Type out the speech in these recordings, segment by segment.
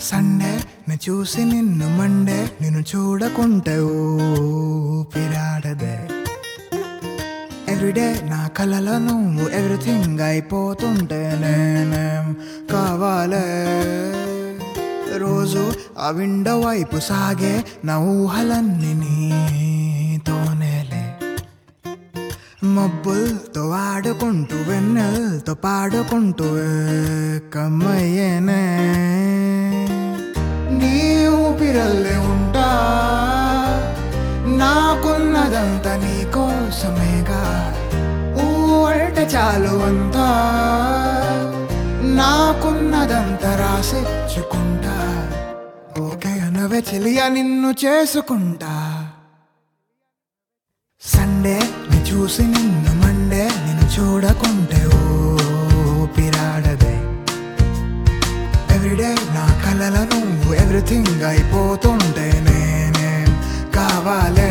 Sunday నే చూసి నిన్ను మండే నిన్ను చూడకుంటే ఊపిరాడదే ఎవ్రీడే నా కలలో నువ్వు ఎవ్రీథింగ్ అయిపోతుంటే నేనేం కావాలే రోజు ఆ విండో వైపు సాగే నా ఊహలన్నీ నీతోనేలే మబ్బులతో ఆడుకుంటూ వెన్నెలతో పాడుకుంటూ కమ్మయ్యేనే నీ ఊపిరల్లే ఉంటా నాకున్నదంతా నీ కోసమేగా అంటే చాలు అంతా నాకున్నదంతా రాసిచ్చుకుంటా ఓకే అనవే చెలియా నిన్ను చేసుకుంటా సండే ని చూసి నిన్ను మండే నిన్ను చూడకుంటే ఊపిరాడదే ఎవ్రీడే నా కలల నువ్వు ఎవ్రీథింగ్ అయిపోతుంటే నేనేం కావాలే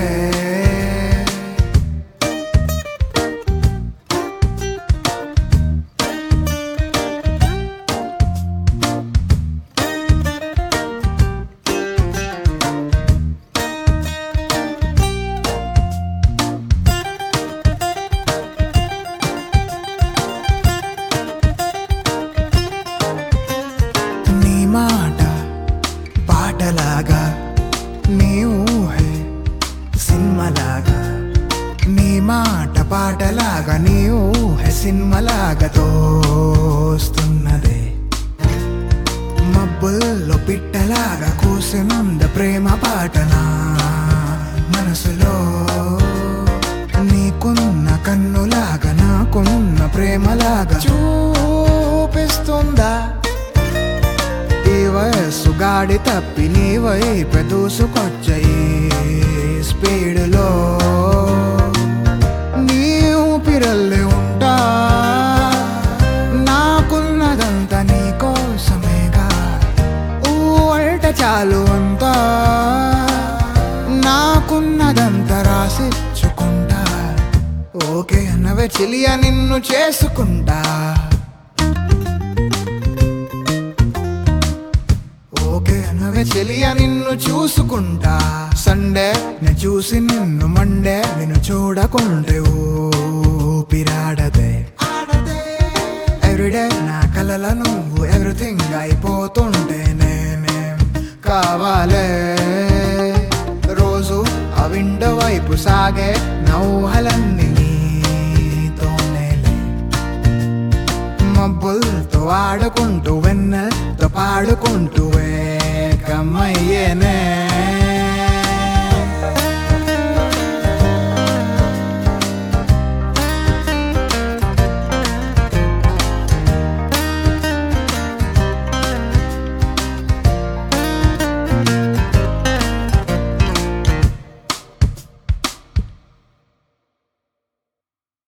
మాట పాటలాగా నీ ఊహే సినిమలాగా నీ మాట పాటలాగా నీ ఊహే సినిమలాగా తోస్తున్నదే మబ్బుల్లో పిట్టలాగా కూసినుంద ప్రేమ పాటనా మనసులో నీకున్న కన్నులాగా నాకున్న ప్రేమలాగా చూపిస్తుందా ఈ వయస్సు గాడి తప్పి నీ వైపు దూసుకొచ్చాయి స్పీడులో నీ ఊపిరల్లే ఉంటా నాకున్నదంతా నీ కోసమేగా అంటే చాలు అంతా నాకున్నదంతా రాసిచ్చుకుంటా ఓకే అన్నవే చెలియా నిన్ను చేసుకుంటా ఓకే అనవే చెలియా నిన్ను చూసుకుంటా సండే నే చూసి నిన్ను మండే నిన్ను చూడకుంటే ఊపిరాడదే ఎవ్రీడే నా కలల నువ్వు ఎవ్రీథింగ్ అయిపోతుంటే నేనేం కావాలే రోజు ఆ విండో వైపు సాగే నా ఊహలన్నీ నీతోనేలే మబ్బులతో ఆడుకుంటూ వెన్నెలతో పాడుకుంటూ కమ్మయ్యేనే